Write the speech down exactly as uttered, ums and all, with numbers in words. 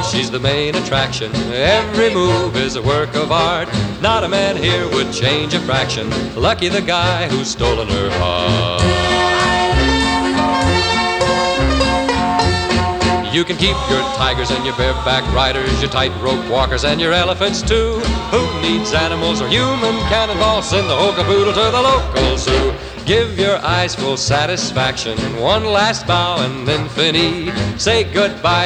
she's the main attraction. Every move is a work of art. Not a man here would change a fraction. Lucky the guy who's stolen her heart. You can keep your tigers and your bareback riders, your tightrope walkers and your elephants too. Who needs animals or human cannonballs? Send the whole caboodle to the local zoo. Give your eyes full satisfaction, one last bow and then finis. Say goodbye